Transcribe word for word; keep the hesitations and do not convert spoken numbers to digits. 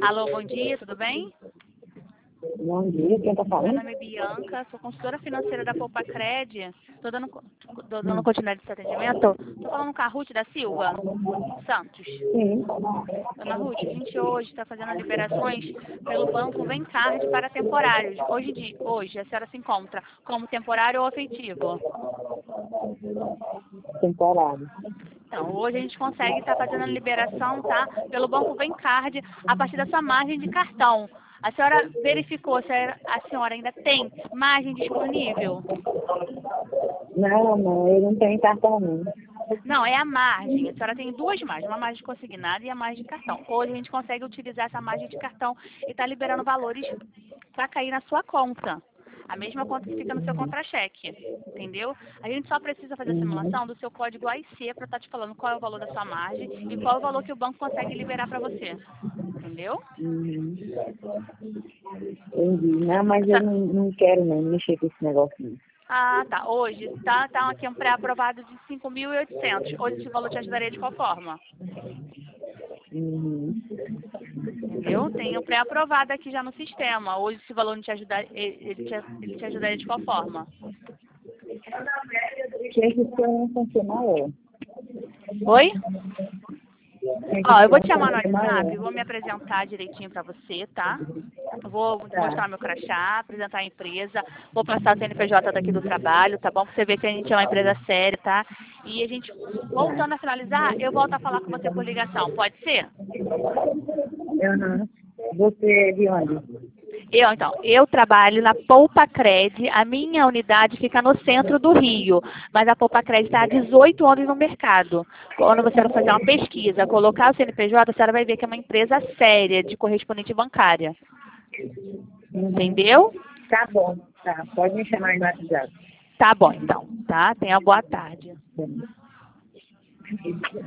Alô, bom dia, tudo bem? Bom dia, quem está Meu falando? nome é Bianca, sou consultora financeira da Poupa Cred. Estou dando, co- tô dando Hum. continuidade desse atendimento. Estou falando com a Ruth da Silva Santos. Sim. Dona Ruth, a gente hoje está fazendo liberações pelo banco Vencard para temporários. Hoje, em dia- hoje a senhora se encontra como temporário ou efetivo? Temporário. Então, hoje a gente consegue estar fazendo a liberação, tá? Pelo banco Vencard, a partir da sua margem de cartão. A senhora verificou se a a senhora ainda tem margem disponível? Não, não, eu não tenho cartão não. Não, é a margem. A senhora tem duas margens, uma margem consignada e a margem de cartão. Hoje a gente consegue utilizar essa margem de cartão e está liberando valores para cair na sua conta. A mesma conta que fica no seu contra-cheque, entendeu? A gente só precisa fazer a Uhum. simulação do seu código A I C para estar te falando qual é o valor da sua margem e qual é o valor que o banco consegue liberar para você, entendeu? Uhum. Entendi. Não, mas eu Essa- não, não quero não mexer com esse negócio não. Ah, tá. Hoje tá, tá aqui um pré-aprovado de cinco mil e oitocentos. Hoje esse valor te ajudaria de qual forma? Uhum. Entendeu? Tem um pré-aprovado aqui já no sistema. Hoje esse valor não te ajudar, ele ele te, ele te ajudaria de qual forma? Tinha que ser um funcionário maior. Oi? Tinha Ó, que eu ser vou um te chamar no funcionário WhatsApp, maior. vou me apresentar direitinho pra você, tá? Vou Tá. mostrar meu crachá, apresentar a empresa, vou passar o C N P J daqui do trabalho, tá bom? Pra você ver que a gente é uma empresa séria, tá? E a gente, Tá. voltando a finalizar, eu volto a falar com você por ligação, pode ser? Uhum. Você é de onde? Eu, então, eu trabalho na Poupa Cred, a minha unidade fica no centro do Rio, mas a Poupa Cred está há dezoito anos no mercado. Quando você for fazer uma pesquisa, colocar o C N P J, a senhora vai ver que é uma empresa séria de correspondente bancária. Uhum. Entendeu? Tá bom. Tá. Pode me chamar no WhatsApp. Tá bom, então, tá? Tenha boa tarde.